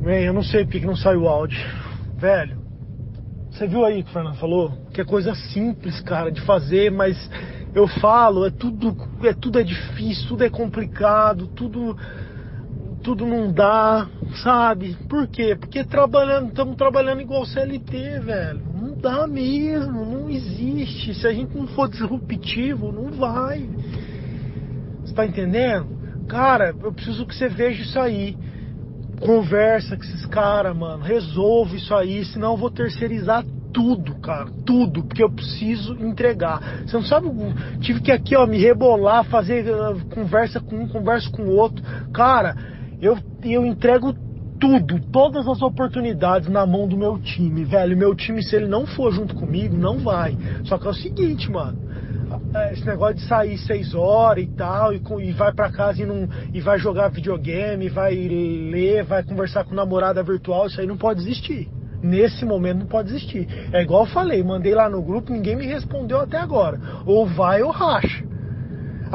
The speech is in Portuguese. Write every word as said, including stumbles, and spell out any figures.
Bem, eu não sei porque que não saiu o áudio. Velho, você viu aí que o Fernando falou? Que é coisa simples, cara, de fazer, mas eu falo, é tudo é, tudo é difícil, tudo é complicado, tudo, tudo não dá, sabe? Por quê? Porque trabalhando, estamos trabalhando igual C L T, velho. Não dá mesmo, não existe. Se a gente não for disruptivo, não vai. Você tá entendendo? Cara, eu preciso que você veja isso aí. Conversa com esses caras, mano. Resolve isso aí, senão eu vou terceirizar tudo, cara. Tudo, porque eu preciso entregar. Você não sabe, tive que aqui, ó, me rebolar, fazer uh, conversa com um, conversa com o outro. Cara, eu, eu entrego tudo, todas as oportunidades na mão do meu time, velho. Meu time, se ele não for junto comigo, não vai. Só que é o seguinte, mano. Esse negócio de sair seis horas e tal, e, e vai pra casa e, não, e vai jogar videogame, vai ler, vai conversar com namorada virtual, isso aí não pode existir. Nesse momento não pode existir. É igual eu falei, mandei lá no grupo, ninguém me respondeu até agora. Ou vai ou racha.